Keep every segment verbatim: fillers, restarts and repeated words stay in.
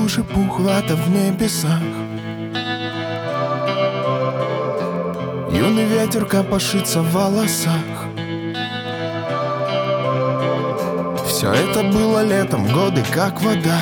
лужи пух, вата в небесах. Юный ветер копошится в волосах. Все это было летом, годы как вода.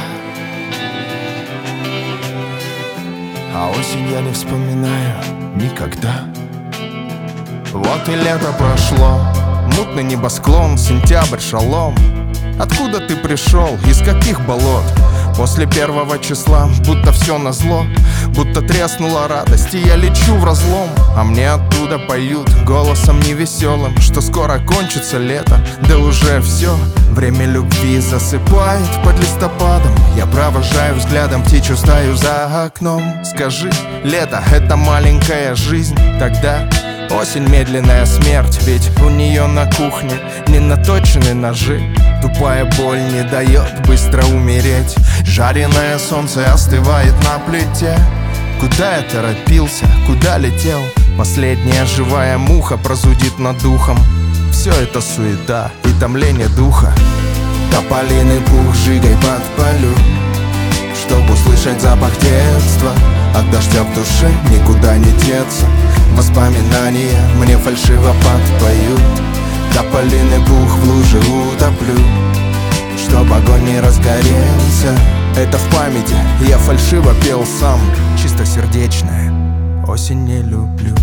А осень я не вспоминаю никогда. Вот и лето прошло, мутный небосклон, сентябрь, шалом. Откуда ты пришел, из каких болот? После первого числа, будто все назло, будто треснула радость, и я лечу в разлом. А мне оттуда поют голосом невеселым, что скоро кончится лето, да уже все. Время любви засыпает под листопадом. Я провожаю взглядом птичью стаю за окном. Скажи, лето — это маленькая жизнь, тогда осень — медленная смерть. Ведь у нее на кухне не наточены ножи. Тупая боль не дает быстро умереть. Жареное солнце остывает на плите. Куда я торопился, куда летел? Последняя живая муха прозудит над духом. Все это суета и томление духа. Тополиный пух жигой подпалю, чтоб услышать запах детства. От дождя в душе никуда не деться. Воспоминания мне фальшиво подпоют. Тополиный пух в луже утоплю, чтоб огонь не разгорелся. Это в памяти, я фальшиво пел сам. Чистосердечная, осень не люблю.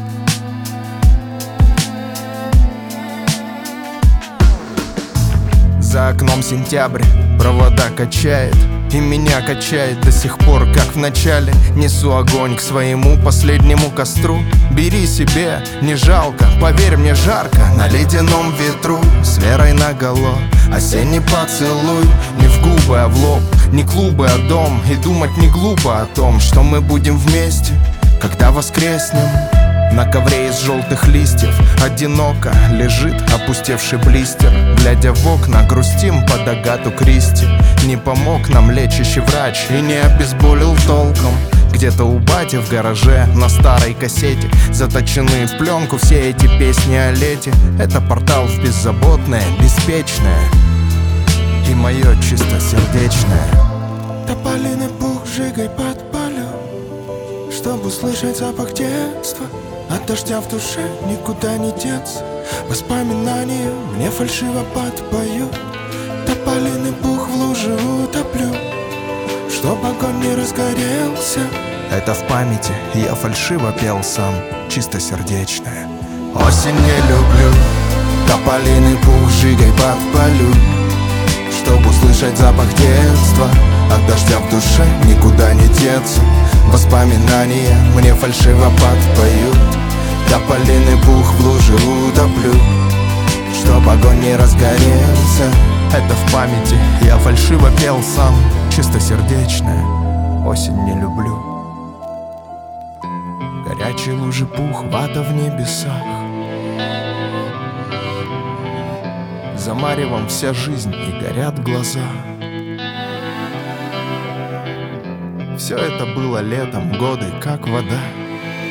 За окном сентябрь, провода качает, и меня качает до сих пор, как в начале. Несу огонь к своему последнему костру. Бери себе, не жалко, поверь мне, жарко на ледяном ветру. С верой наголо, осенний поцелуй. Не в губы, а в лоб, не клубы, а дом. И думать не глупо о том, что мы будем вместе, когда воскреснем. На ковре из желтых листьев одиноко лежит опустевший блистер. Глядя в окна, грустим под Агату Кристи. Не помог нам лечащий врач и не обезболил толком. Где-то у бати в гараже на старой кассете заточены в пленку все эти песни о лете. Это портал в беззаботное, беспечное и мое чистосердечное. Тополиный пух жигой подпалю, чтоб услышать запах детства. От дождя в душе никуда не деться. Воспоминания мне фальшиво подпоют. Тополиный пух в луже утоплю, чтоб огонь не разгорелся. Это в памяти, я фальшиво пел сам. Чистосердечная, осень не люблю. Тополиный пух жигой подпалю, чтоб услышать запах детства. От дождя в душе никуда не деться. Воспоминания мне фальшиво подпоют. Тополиный пух в луже утоплю, чтоб огонь не разгорелся. Это в памяти, я фальшиво пел сам. Чистосердечная, осень не люблю. Горячие лужи пух, вата в небесах. За маревом вся жизнь и горят глаза. Все это было летом, годы как вода.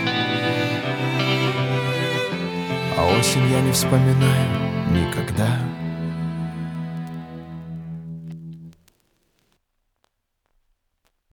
А осень я не вспоминаю никогда.